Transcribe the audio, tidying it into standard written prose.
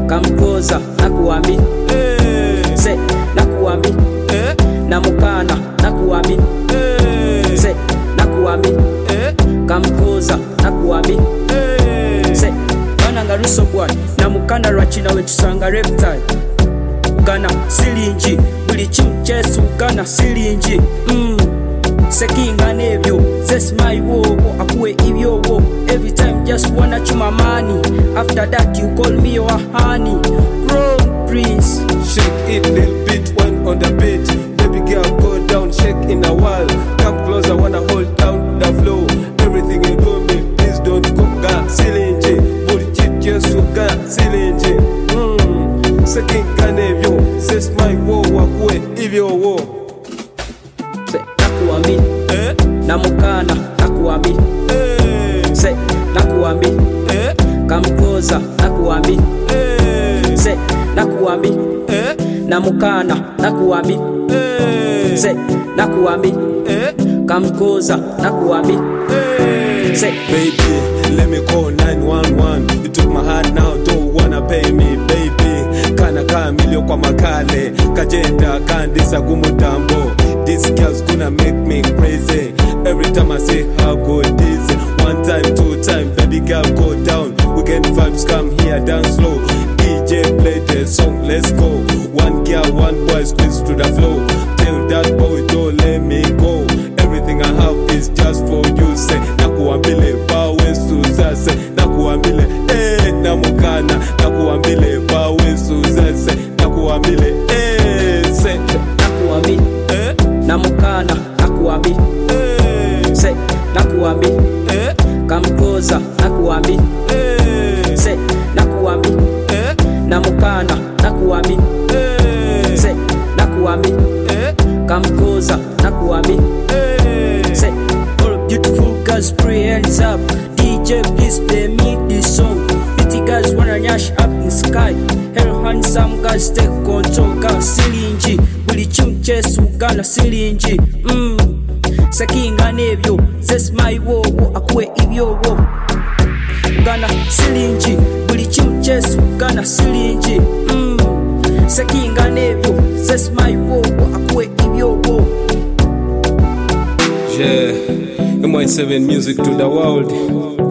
kamkoza nakuambi se nakuambi namukana nakuambi se nakuambi kamkoza nakuambi se bananga ruso boy namukana rachina wetusanga reptile gana silingi buli chimchesu gana silingi sekinga nebyo zes my wobo akuwe ibyobo every time just wanna chuma money after that you call me your honey crown prince shake it little bit when on the beat baby girl go down shake in a while come closer wanna hold down the flow everything you do me please don't go ga silingi buli chimchesu ga silingi sekinga nebyo zes my wobo akuwe ibyobo nakuambi namukana nakuambi se nakuambi kamkoza nakuambi se nakuambi namukana nakuambi se nakuambi kamkoza nakuambi se baby let me call 911 you took my heart now don't wanna pay me baby kana kamilio kwa makale kajenda kandisa kumutambo these girls gonna make me crazy every time I say how good is it. One time, two time, baby girl go down weekend vibes come here dance slow DJ play the song let's go one girl one boy squeeze to the flow tell that boy don't let me go everything I have is just for you say nakuambile bawe suzase nakuambile namukana nakuambile bawe suzase nakuambile say nakuambi namukana nakuambi se nakuambi kamkoza nakuambi se nakuambi namukana nakuambi se nakuambi kamkoza nakuambi se all beautiful girls pray hands up DJ please play me this song pretty girls wanna nyash up in sky hell handsome guys take control girls silingi buli chimchesu gana silingi sekinga nebyo zes my wobo akuwe ibyobo gana silingi buli chimchesu gana silingi sekinga nebyo zes my wobo akuwe ibyobo yeah M7 music to the world